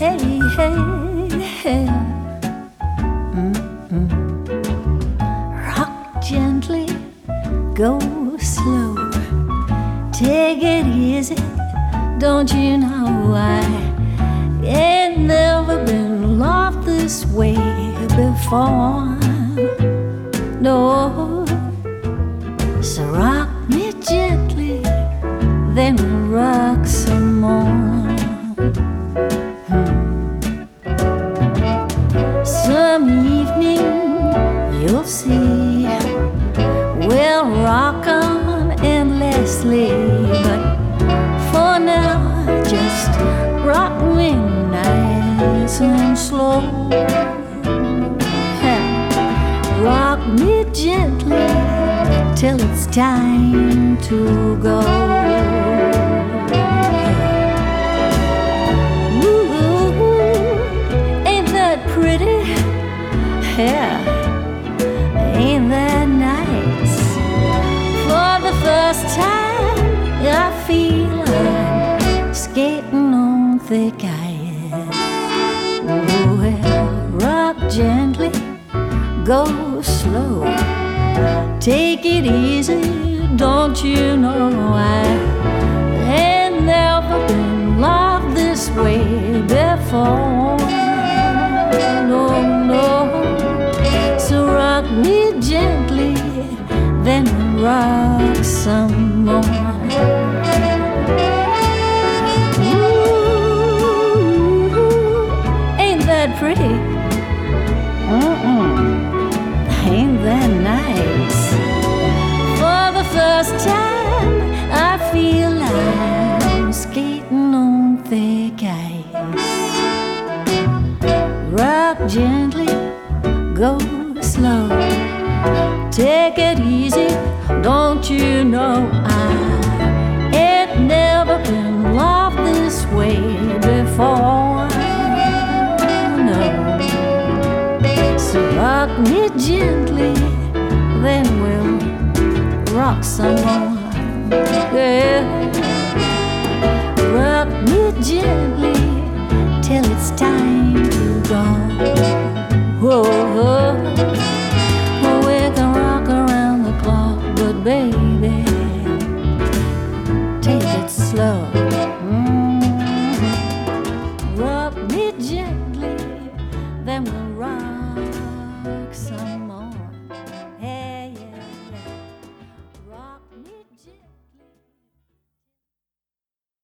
Hey, hey, hey. Rock gently, go slow. Take it easy, don't you know I ain't never been loved this way before. No, so rock me gently, then we'll rock some more. Some evening you'll see we'll rock on endlessly, but for now just rock me nice and slow. Rock me gently till it's time to go. Ooh, ain't that pretty? Yeah, ain't that nice? For the first time I feel I'm skating on thick ice. Well, rock gently, go slow, take it easy, don't you know I ain't never been loved this way before. No, no, so rock me gently, then rock some more. Ooh, ain't that pretty? Ain't that nice? For the first time I feel I'm skating on thick ice. Rock gently, go slow, take it easy, don't you know I ain't never been loved this way before. No, so rock me gently, then we'll rock some more. Yeah, rock me gently till it's time to go. Whoa, whoa. Well, we can rock around the clock, but baby, take it slow.